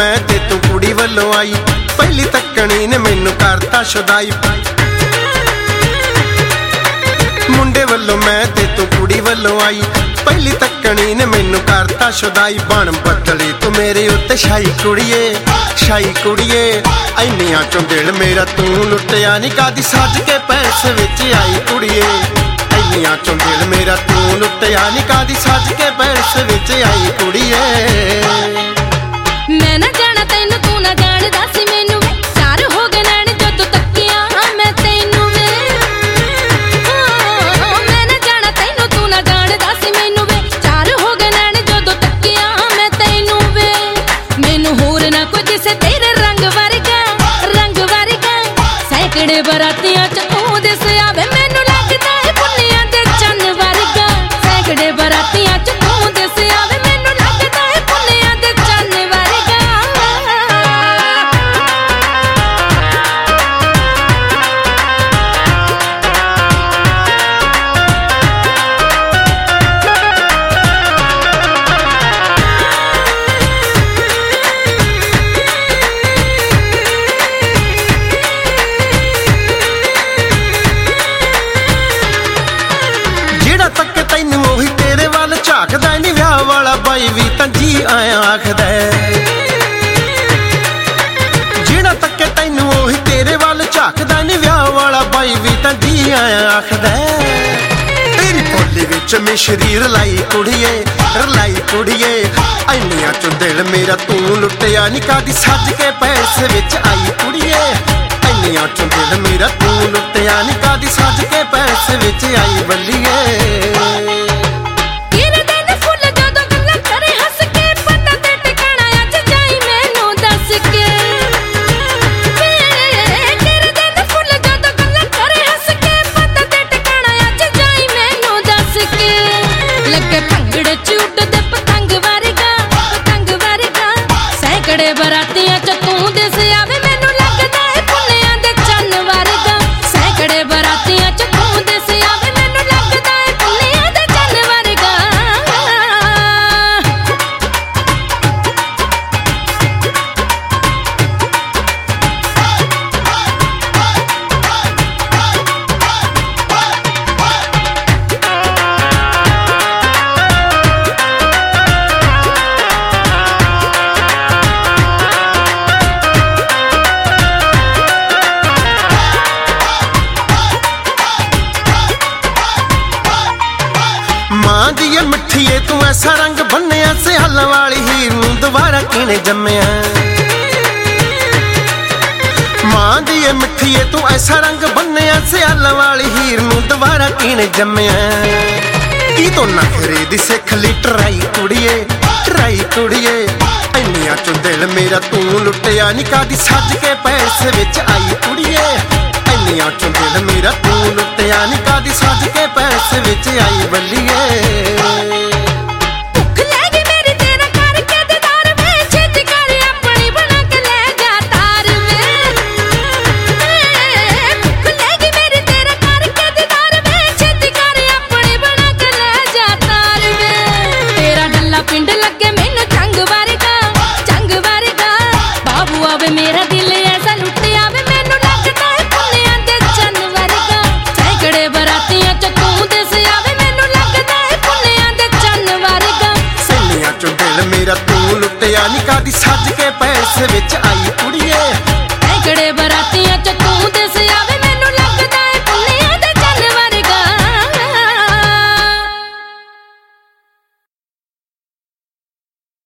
मैं ते तू कुड़ी वल्लों आई, पहली तकनी ने मैनू करता शुदाई। मुंडे वल्लों मैं ते तू कुड़ी वल्लों आई, पहली तकनी ने मैनू करता शुदाई। बन बदली तू मेरे उत्ते शाही कुड़िए, शाही कुड़िए। इन्नियां चों दिल मेरा तू लुटिया नी, कादी सज के पैसे विच आई कुड़िए। इन्नियां चों दिल मेरा तू लुटिया नी, कादी सज के पैसे विच आई कुड़िए। मैं ना जाना तैनू तू ना जानदा सी मैनू, चार हो गए नैन जदों तक्किया मैं तैनू वे। मैं ना जाना तैनू तू ना जानदा सी मैनू वे, चार हो गए नैन जदों तक्किया मैं तैनू वे। मैनू होर ना कुछ से तेरे रंग वर्गा, रंग वर्गा। सैकड़े बरातियां च तू दिस आवे, मैनू लगदा है पुन्नियां दे चन्न वर्गा। सैकड़े बरातियां च तू दिस आवे, मैनू लगदा है पुन्नियां दे चन्न वर्गा। जेड़ा तक तैनू ओही तेरे वाल झाकदा नी, विआह वाला बाई भी तां जी आया आखदा। जेड़ा तक तैनू ओही तेरे वाल झाकदा नी, विआह वाला बाई भी तां जी आया आखदा। तेरी बोली विच मिश्री रलाई कुड़िए, रलाई कुड़िए। इन्नियां चों दिल मेरा तू लुटिया नी, कादी सज के पैसे विच आई कुड़िए। इन्नियां चों दिल मेरा तू लुटिया नी, कादी सज के पैसे विच आई बल्लिए। सैकड़े बरातियां च तू दिस आवे, मैनू लगदा है पुन्नियां दे चन्न वर्गा। सैकड़े बरातियां च तू दिस आवे, मैनू लगदा है पुन्नियां दे चन्न वर्गा। मां दी मिठीए तू ऐसा रंग बन्निया, सियाल वाली हीर नूं दोबारा किने जम्मिया। मां दी मिठीए तू ऐसा रंग बन्निया, सियाल वाली हीर नूं दोबारा किने जम्मिया। की तो नखरे दी सिख ली ट्राई कुड़िए, ट्राई कुड़िए। इन्नियां चों दिल मेरा तू लुटिया नी, कादी सज के पैसे विच आई कुड़िए। इन्नियां चों दिल मेरा तू लुटिया नी, कादी सज के पैसे विच आई बल्लिए। भुख लगी मेरी तेरा करके दीदार वे, छेती कर अपनी बना के ले जा तार वे। भुख लगी मेरी तेरा करके दीदार वे, छेती कर अपनी बना के ले जा तार वे। तेरा डल्ला पिंड लगे मैनू चंग वर्गा, चंग वर्गा। बाबू आवे मेरा दिल ऐसा लुट आवे, मैनू लगदा है पुन्नियां दे चन्न वर्गा। सैकड़े बरातियां च तू दिस आवे, मैनू लगदा है पुन्नियां दे चन्न वर्गा। इन्नियां चों दिल मेरा तू लुटिया नी, कादी सज के पैसे विच आई कुड़िए।